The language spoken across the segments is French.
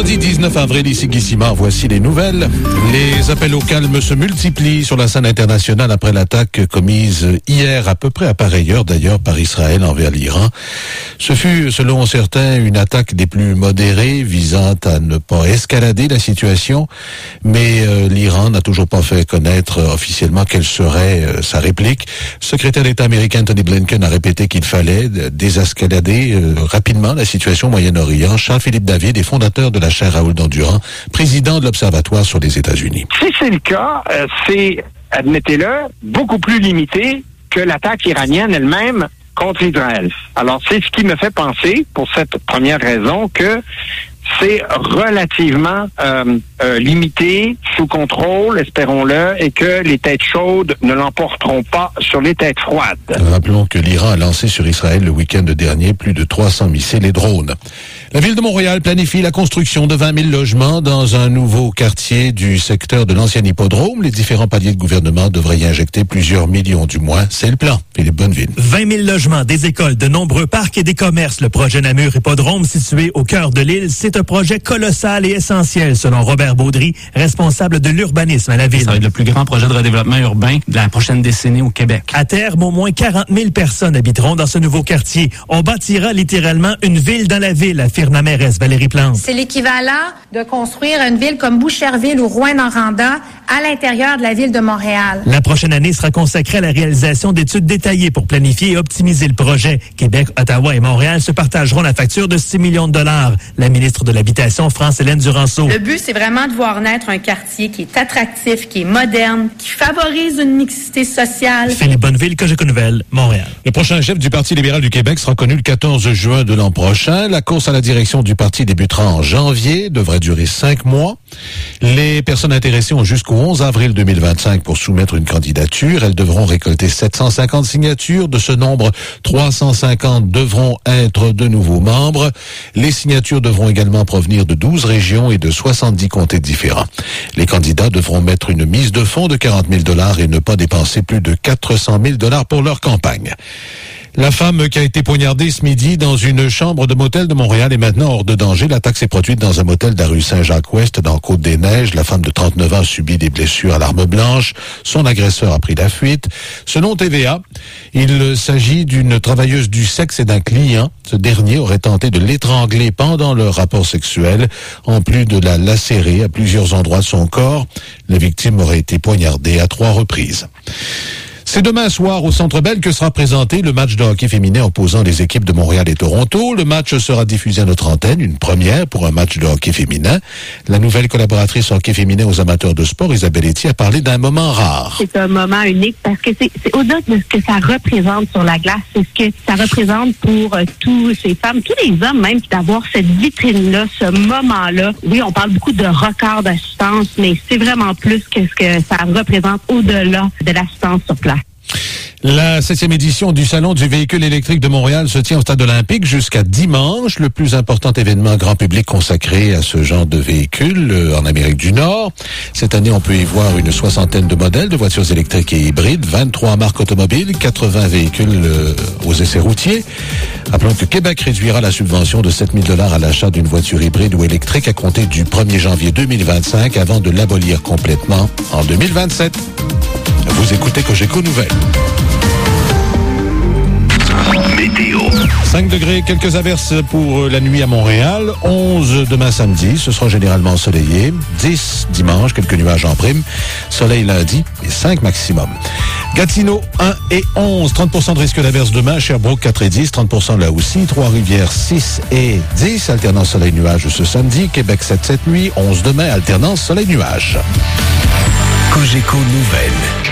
Vendredi 19 avril, ici Guy Simard, voici les nouvelles. Les appels au calme se multiplient sur la scène internationale après l'attaque commise hier, à peu près à pareille heure d'ailleurs, par Israël envers l'Iran. Ce fut, selon certains, une attaque des plus modérées visant à ne pas escalader la situation, mais l'Iran n'a toujours pas fait connaître officiellement quelle serait sa réplique. Le secrétaire d'État américain Tony Blinken a répété qu'il fallait désescalader rapidement la situation au Moyen-Orient. Charles-Philippe David est fondateur de la chaire Raoul Dandurand, président de l'Observatoire sur les États-Unis. Si c'est le cas, c'est, admettez-le, beaucoup plus limité que l'attaque iranienne elle-même contre Israël. Alors, c'est ce qui me fait penser, pour cette première raison, que c'est relativement limité, sous contrôle, espérons-le, et que les têtes chaudes ne l'emporteront pas sur les têtes froides. Rappelons que l'Iran a lancé sur Israël le week-end dernier plus de 300 missiles et drones. La ville de Montréal planifie la construction de 20 000 logements dans un nouveau quartier du secteur de l'ancien hippodrome. Les différents paliers de gouvernement devraient y injecter plusieurs millions du moins. C'est le plan. Philippe Bonneville. 20 000 logements, des écoles, de nombreux parcs et des commerces. Le projet Namur Hippodrome, situé au cœur de l'île, c'est un projet colossal et essentiel, selon Robert Baudry, responsable de l'urbanisme à la ville. Ça va être le plus grand projet de redéveloppement urbain de la prochaine décennie au Québec. À terme, au moins 40 000 personnes habiteront dans ce nouveau quartier. On bâtira littéralement une ville dans la ville, affirme la mairesse Valérie Plante. C'est l'équivalent de construire une ville comme Boucherville ou Rouyn-Noranda à l'intérieur de la ville de Montréal. La prochaine année sera consacrée à la réalisation d'études détaillées pour planifier et optimiser le projet. Québec, Ottawa et Montréal se partageront la facture de 6 millions de dollars. La ministre de l'Habitation, France-Hélène Duranceau. Le but, c'est vraiment de voir naître un quartier qui est attractif, qui est moderne, qui favorise une mixité sociale. Philippe Bonneville, Cogeco Nouvelles, Montréal. Le prochain chef du Parti libéral du Québec sera connu le 14 juin de l'an prochain. La course à la direction du parti débutera en janvier, devrait durer 5 mois. Les personnes intéressées ont jusqu'au 11 avril 2025 pour soumettre une candidature. Elles devront récolter 750 signatures. De ce nombre, 350 devront être de nouveaux membres. Les signatures devront également provenir de 12 régions et de 70 comtés différents. Les candidats devront mettre une mise de fonds de 40 000 $ et ne pas dépenser plus de 400 000 $ pour leur campagne. La femme qui a été poignardée ce midi dans une chambre de motel de Montréal est maintenant hors de danger. L'attaque s'est produite dans un motel de la rue Saint-Jacques-Ouest, dans Côte-des-Neiges. La femme de 39 ans a subi des blessures à l'arme blanche. Son agresseur a pris la fuite. Selon TVA, il s'agit d'une travailleuse du sexe et d'un client. Ce dernier aurait tenté de l'étrangler pendant leur rapport sexuel, en plus de la lacérer à plusieurs endroits de son corps. La victime aurait été poignardée à 3 reprises. C'est demain soir au Centre Bell que sera présenté le match de hockey féminin opposant les équipes de Montréal et Toronto. Le match sera diffusé à notre antenne, une première pour un match de hockey féminin. La nouvelle collaboratrice hockey féminin aux amateurs de sport, Isabelle Etier, a parlé d'un moment rare. C'est un moment unique parce que c'est au-delà de ce que ça représente sur la glace, c'est ce que ça représente pour tous ces femmes, tous les hommes même, d'avoir cette vitrine-là, ce moment-là. Oui, on parle beaucoup de record d'assistance, mais c'est vraiment plus que ce que ça représente au-delà de l'assistance sur place. La 7e édition du Salon du véhicule électrique de Montréal se tient au Stade olympique jusqu'à dimanche, le plus important événement grand public consacré à ce genre de véhicule en Amérique du Nord. Cette année, on peut y voir une 60aine de modèles de voitures électriques et hybrides, 23 marques automobiles, 80 véhicules aux essais routiers. Rappelons que Québec réduira la subvention de 7 000 $ à l'achat d'une voiture hybride ou électrique à compter du 1er janvier 2025 avant de l'abolir complètement en 2027. Vous écoutez Cogeco Nouvelles. Météo. 5 degrés, quelques averses pour la nuit à Montréal. 11 demain samedi, ce sera généralement ensoleillé. 10 dimanche, quelques nuages en prime. Soleil lundi et 5 maximum. Gatineau, 1 et 11. 30% de risque d'averse demain. Sherbrooke, 4 et 10. 30% là aussi. Trois-Rivières, 6 et 10. Alternance soleil-nuage ce samedi. Québec, 7 cette nuit. 11 demain. Alternance soleil-nuage. Cogeco Nouvelles.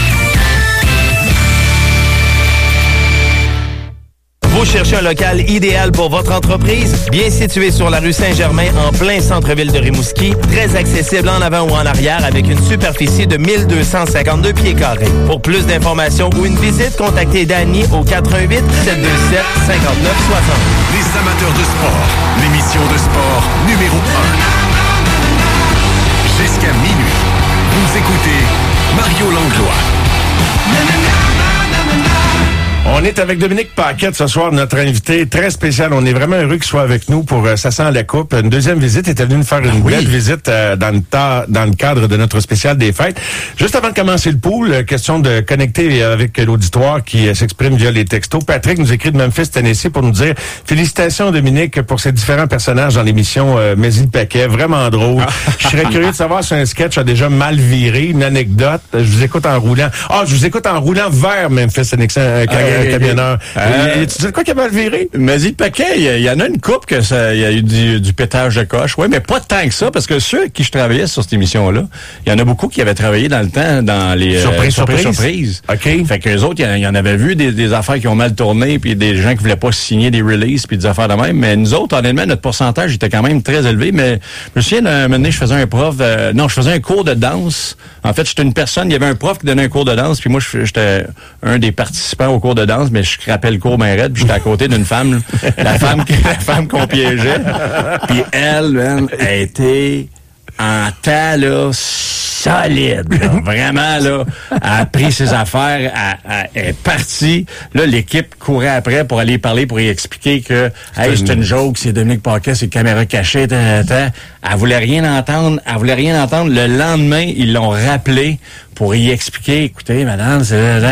Vous cherchez un local idéal pour votre entreprise? Bien situé sur la rue Saint-Germain, en plein centre-ville de Rimouski, très accessible en avant ou en arrière avec une superficie de 1252 pieds carrés. Pour plus d'informations ou une visite, contactez Danny au 418-727-5960. Les amateurs de sport, l'émission de sport numéro 1. Jusqu'à minuit, vous écoutez Mario Langlois. On est avec Dominique Paquette ce soir, notre invité très spécial. On est vraiment heureux qu'il soit avec nous pour Ça sent la coupe. Une deuxième visite. Il était venu nous faire une belle visite dans le cadre de notre spécial des fêtes. Juste avant de commencer le pool, question de connecter avec l'auditoire qui s'exprime via les textos. Patrick nous écrit de Memphis, Tennessee pour nous dire « Félicitations Dominique pour ces différents personnages dans l'émission Mais-y le paquet. Vraiment drôle. Je serais curieux de savoir si un sketch a déjà mal viré. Une anecdote. Je vous écoute en roulant. Je vous écoute en roulant vers Memphis, Tennessee. Camionneur. Tu sais quoi qui a mal viré? Mais le paquet, il y en a une couple que ça, il y a eu du pétage de coche. Oui, mais pas tant que ça, parce que ceux avec qui je travaillais sur cette émission-là, il y en a beaucoup qui avaient travaillé dans le temps dans les surprises. OK. Fait que les autres, il y en avait vu des affaires qui ont mal tourné, puis des gens qui voulaient pas signer des releases, puis des affaires de même. Mais nous autres, honnêtement, notre pourcentage était quand même très élevé. Mais je me souviens, un moment donné, je faisais un cours de danse. En fait, j'étais une personne, il y avait un prof qui donnait un cours de danse, puis moi, j'étais un des participants au cours de danse, mais je scrapais le cours bien raide, puis j'étais à côté d'une femme, la femme qu'on piégeait. Puis elle était en temps, là, solide, là, vraiment, là. Elle a pris ses affaires, elle est partie. Là, l'équipe courait après pour aller parler, pour y expliquer que, hey, c'est une joke, c'est Dominique Paquet, c'est caméra cachée, Elle voulait rien entendre. Le lendemain, ils l'ont rappelé pour y expliquer, écoutez, madame,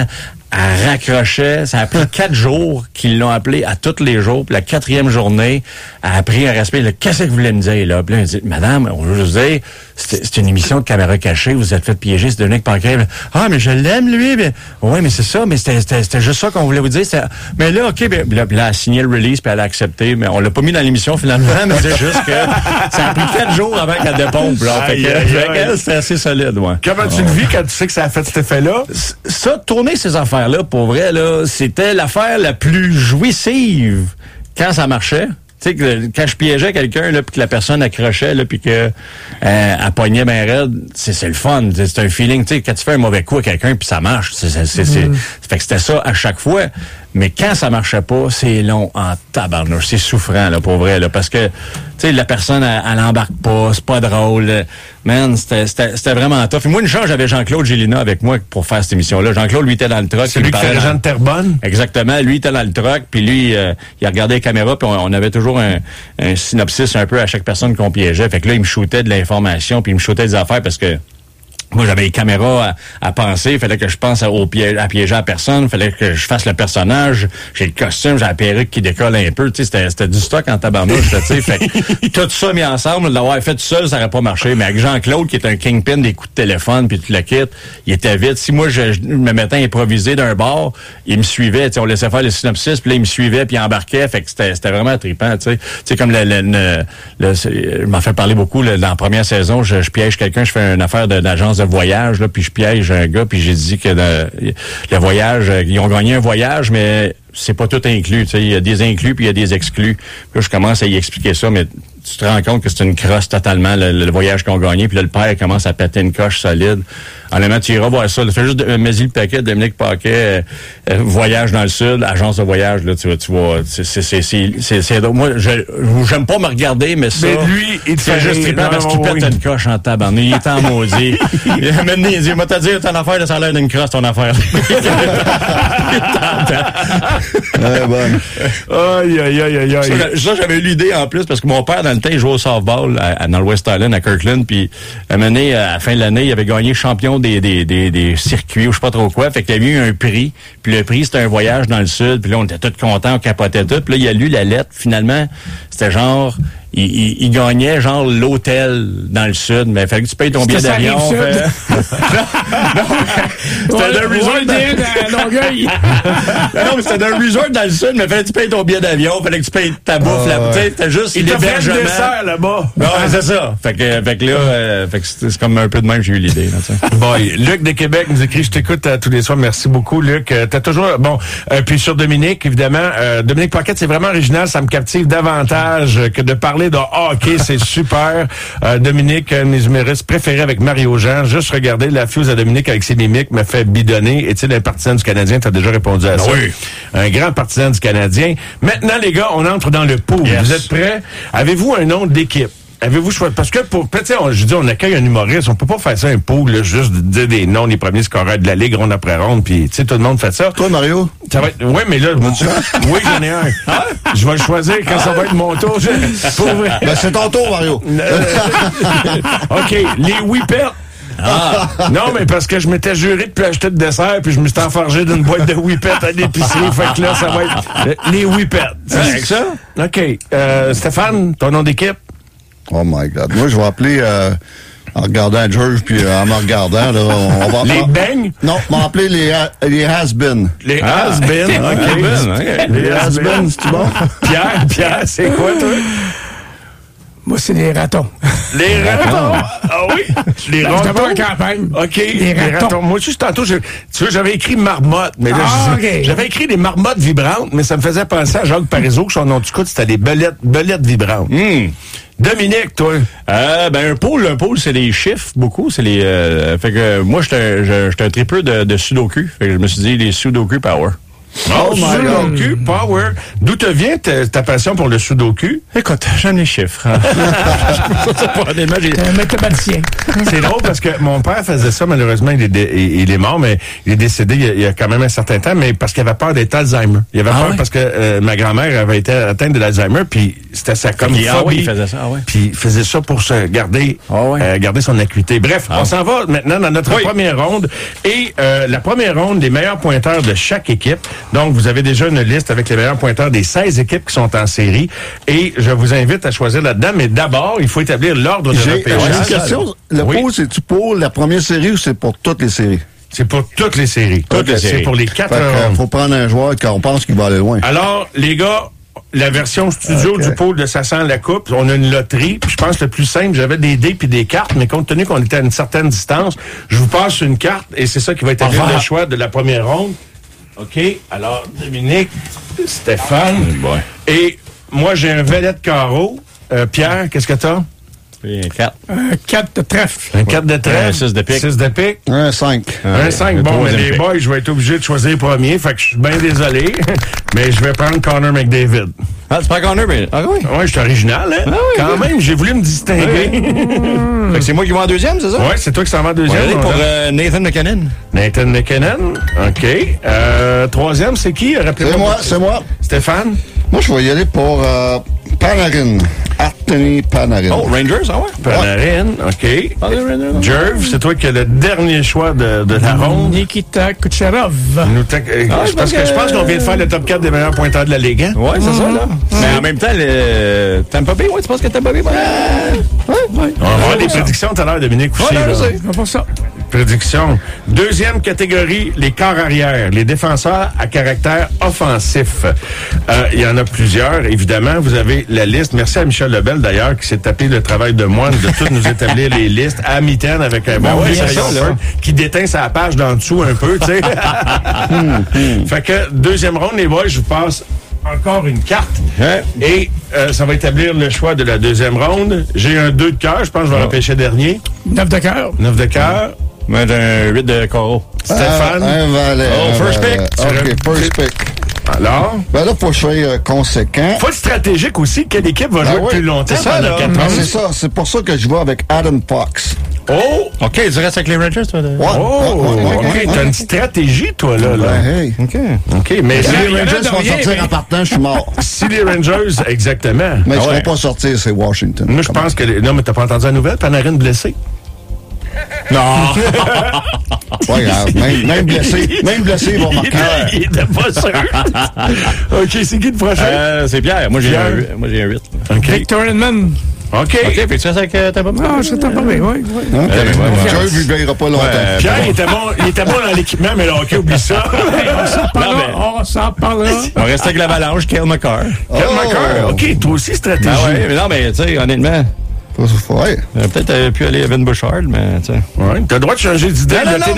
elle raccrochait. Ça a pris 4 jours qu'ils l'ont appelé à tous les jours. Puis la 4e journée, elle a pris un respect. Qu'est-ce que vous voulez me dire, là? Puis là, elle dit, madame, on veut vous dire, c'est une émission de caméra cachée. Vous êtes fait piéger, c'est Dominique Paquet. Ah, mais je l'aime, lui. Mais, ouais, mais c'est ça. Mais c'était juste ça qu'on voulait vous dire. Mais là, OK, là, elle a signé le release, puis elle a accepté. Mais on l'a pas mis dans l'émission, finalement. Mais c'est juste que ça a pris 4 jours avant qu'elle dépompe, là. Fait que c'était assez solide, ouais. Comment tu le vis quand tu sais que ça a fait cet effet-là? Ça, tourner ces affaires-là, pour vrai, là, c'était l'affaire la plus jouissive quand ça marchait. Tu sais, quand je piégeais quelqu'un, là, puis que la personne accrochait, là, puis que elle pognait bien raide, c'est le fun. C'est un feeling, tu sais, quand tu fais un mauvais coup à quelqu'un, puis ça marche. Fait que c'était ça à chaque fois. Mais quand ça marchait pas, c'est long en tabarnouche. C'est souffrant, là, pour vrai, là, parce que, tu sais, la personne, elle embarque pas, c'est pas drôle. Man, c'était vraiment tough. Et moi, une chance, j'avais Jean-Claude Gélina avec moi pour faire cette émission-là. Jean-Claude, lui, était dans le truck. C'est lui qui fait Jean de Terrebonne? Exactement. Lui, était dans le truck, puis lui, il regardait les caméras, puis on avait toujours un synopsis un peu à chaque personne qu'on piégeait. Fait que là, il me shootait de l'information, puis il me shootait des affaires parce que moi, j'avais les caméras à penser. Il fallait que je pense à piéger la personne. Il fallait que je fasse le personnage. J'ai le costume, j'ai la perruque qui décolle un peu. Tu sais, c'était du stock en tabarnouche, tu sais. Fait que tout ça mis ensemble, l'avoir fait tout seul, ça aurait pas marché. Mais avec Jean-Claude, qui est un kingpin des coups de téléphone, puis tu le quittes, il était vite. Si moi, je me mettais à improviser d'un bord, il me suivait. Tu sais, on laissait faire le synopsis, puis là, il me suivait, puis il embarquait. Fait que c'était vraiment trippant, tu sais. Tu sais, comme je m'en fais parler beaucoup, là, dans la première saison, je piège quelqu'un, je fais une affaire d'agence de voyage, là, puis je piège un gars, puis j'ai dit que le voyage, ils ont gagné un voyage, mais c'est pas tout inclus. Tu sais, il y a des inclus, puis il y a des exclus. Puis là, je commence à y expliquer ça, mais tu te rends compte que c'est une crosse totalement, le voyage qu'ils ont gagné, puis là, le père commence à péter une coche solide. Honnêtement, tu iras voir ça. Fais juste Mais-y le paquet, Dominique Paquet, voyage dans le sud, agence de voyage, là, tu vois, c'est moi, j'aime pas me regarder, mais ça, mais lui, c'est juste trippant parce qu'il pète une coche en tabarnak. Il est en maudit. Maintenant, il dit, moi, t'as dit, ton affaire, ça a l'air d'une crosse, ton affaire. Bon. Aïe. Ça, j'avais eu l'idée en plus, parce que mon père, dans le temps, il jouait au softball dans le West Island, à Kirkland, puis à un moment donné, à la fin de l'année, il avait gagné champion des circuits ou je sais pas trop quoi, fait qu'il y avait eu un prix, puis le prix, c'était un voyage dans le sud, puis là, on était tous contents, on capotait tout, puis là, il a lu la lettre, finalement, c'était genre... Il gagnait genre l'hôtel dans le sud, mais il fallait que tu payes ton billet d'avion. Non, c'était un resort dans Longueuil. Non, mais c'était un resort dans le sud, mais il fallait que tu payes ton billet d'avion, il fallait que tu payes ta bouffe là. Tu sais, c'était juste l'hébergement. Il dessert là-bas. Non, c'est ça. Fait que là, c'est comme un peu de même que j'ai eu l'idée. Bon, Luc de Québec nous écrit, je t'écoute tous les soirs. Merci beaucoup, Luc. T'as toujours, bon, puis sur Dominique, évidemment, Dominique Paquet, c'est vraiment original. Ça me captive davantage que de parler de hockey, c'est super. Dominique, un de mes humoristes préférés avec Mario Jean. Juste regarder la fuse à Dominique avec ses mimiques me fait bidonner. Est-il un partisan du Canadien? Tu as déjà répondu à ça. Oui. Un grand partisan du Canadien. Maintenant, les gars, on entre dans le pool. Yes. Vous êtes prêts? Avez-vous un nom d'équipe? Avez-vous choisi? Parce que je dis, on accueille un humoriste, on peut pas faire ça un pool, là, juste de dire des noms des premiers scoreurs de la Ligue, ronde après ronde, puis tout le monde fait ça. Toi, Mario? Ça va être, oui, mais là, oui, j'en ai un. Je vais le choisir quand ça va être mon tour. Ben, c'est ton tour, Mario. OK, les Whippets. Non, mais parce que je m'étais juré de plus acheter de dessert, puis je me suis enfargé d'une boîte de Whippets à l'épicerie. Fait que là, ça va être les Whippets. C'est ça? OK. Stéphane, ton nom d'équipe? Oh my God. Moi, je vais appeler en regardant George, puis en me regardant, là, on va... Les beignes? Non, on va appeler les has-been. Les has-been, OK. Les has-been, c'est bon? Pierre, c'est quoi, toi? Moi, c'est les ratons. Les ratons? Ah oui? Les ratons? D'abord en campagne. OK. Les ratons. Moi aussi, tantôt, tu vois, j'avais écrit marmotte, mais là, j'avais écrit des marmottes vibrantes, mais ça me faisait penser à Jacques Parizeau, que son nom du coup, c'était des belettes vibrantes. Dominique, toi? Un pôle, c'est les chiffres, beaucoup. C'est les. Fait que moi, j'étais un tripeux de Sudoku. Fait que je me suis dit les Sudoku Power. Oh my Sudoku Power. D'où te vient ta passion pour le Sudoku? Écoute, j'aime les chiffres. T'es un mathématicien. C'est drôle parce que mon père faisait ça, malheureusement, il est mort, mais il est décédé il y a quand même un certain temps, mais parce qu'il avait peur d'être Alzheimer. Il avait peur parce que ma grand-mère avait été atteinte de l'Alzheimer, puis c'était sa comme phobie. Il faisait ça, Puis il faisait ça pour se garder son acuité. Bref, on s'en va maintenant dans notre première ronde. Et la première ronde des meilleurs pointeurs de chaque équipe. Donc, vous avez déjà une liste avec les meilleurs pointeurs des 16 équipes qui sont en série. Et je vous invite à choisir là-dedans. Mais d'abord, il faut établir l'ordre de repêchage. J'ai une question. Le pôle, c'est-tu pour la première série ou c'est pour toutes les séries? C'est pour toutes les séries. C'est pour les 4 rondes. Il faut prendre un joueur qu'on pense qu'il va aller loin. Alors, les gars, la version studio du pôle de Ça sent la coupe, on a une loterie. Puis je pense que le plus simple, j'avais des dés puis des cartes, mais compte tenu qu'on était à une certaine distance, je vous passe une carte et c'est ça qui va établir le choix de la première ronde. OK, alors Dominique, Stéphane, et moi j'ai un valet de carreau. Pierre, qu'est-ce que t'as? Un 4. Un 4 de trèfle. Un 4 de trèfle. Un 6 de pique. 6 de pique. Un 5. Un 5. Bon, mais les boys, je vais être obligé de choisir le premier, fait que je suis bien désolé, mais je vais prendre Connor McDavid. Ah, tu prends Connor, mais... Ah oui? Ouais, je suis original, hein? Ah oui, quand même, j'ai voulu me distinguer. Fait que c'est moi qui vais en deuxième, c'est ça? Ouais, c'est toi qui s'en vas en deuxième. On va aller pour Nathan McKinnon. Nathan McKinnon, OK. Troisième, c'est qui? C'est moi. Stéphane? Moi, je vais y aller pour Panarin. Artemi Panarin. Oh, Rangers, ah ouais? Panarin, OK. Jerv, c'est toi qui as le dernier choix de la ronde. Nikita Kucherov. Parce que je pense qu'on vient de faire le top 4 des meilleurs pointeurs de la Ligue, hein? Ouais, c'est ça, là. Mais en même temps, Tampa Bay, tu penses que Tampa Bay... On va avoir des prédictions tout à l'heure, Dominique, aussi. Ouais, je sais, ça. Prédiction. Deuxième catégorie, les corps arrière, les défenseurs à caractère offensif. Il y en a plusieurs, évidemment. Vous avez la liste. Merci à Michel Lebel, d'ailleurs, qui s'est tapé le travail de moine de tout nous établir les listes à mitaine avec un bon qui déteint sa page d'en dessous un peu, tu sais. Fait que, deuxième ronde, les boys, je vous passe encore une carte. Et ça va établir le choix de la deuxième ronde. J'ai un 2 de cœur. Je pense que je vais repêcher dernier. 9 de cœur. 9 de cœur. Moi, j'ai un 8 de carreau. Stéphane. Un valet. Oh, first pick. OK, first pick. Alors? Ben là, faut que je sois conséquent. Faut être stratégique aussi. Quelle équipe va jouer plus longtemps? C'est ça, là. C'est ça. C'est pour ça que je vais avec Adam Fox. Oh! OK, tu restes avec les Rangers, toi? OK. T'as une stratégie, toi, là. Hey. OK, mais si les Rangers vont sortir en partant, je suis mort. Si les Rangers, exactement. Mais ils ne vont pas sortir, c'est Washington. Moi, je pense que... Non, mais t'as pas entendu la nouvelle? Panarin blessé? Non! Pas grave. Même blessé, ils vont marquer. Il était pas sûr. OK, c'est qui le prochain? C'est Pierre. Moi, j'ai un 8. OK. Victor Hedman. OK. Fait que tu restes avec Tampa Bay? Non, je serais Tampa Bay, oui. Jerv, il ne veillera pas longtemps. Pierre, il était bon dans l'équipement, mais le hockey, oublie ça. On s'en parlera. On reste avec l'Avalanche, Cale Makar. Cale Makar. OK, toi aussi, stratégie. Ah ouais, mais non, mais tu sais, honnêtement... Ouais. Peut-être pu aller Evan Bouchard, mais tu sais. Ouais. T'as le droit de changer d'idée.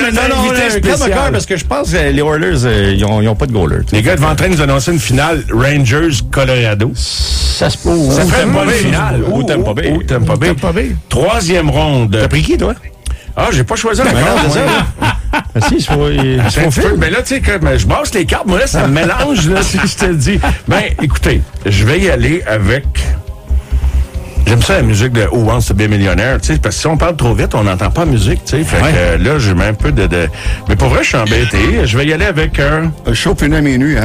Non, parce que je pense que les Oilers, ils ont pas de goaler. Les gars, devant en train de nous annoncer une finale Rangers-Colorado. Ça se peut. Ça ferait une bonne finale. Ou Tampa Bay. Ou Tampa Bay. Troisième ronde. T'as pris qui, toi? Ah, j'ai pas choisi encore. Si, il faut mais là, tu sais, je brasse les cartes. Moi, là, ça me mélange, là, si je te le dis. Ben, écoutez, je vais y aller avec... J'aime ça, la musique de Who Wants to be a Millionaire, tu sais, parce que si on parle trop vite, on n'entend pas la musique, tu sais. Fait que là, j'ai mis un peu de... Mais pour vrai, je suis embêté. Je vais y aller avec... Le show finit à minuit, hein?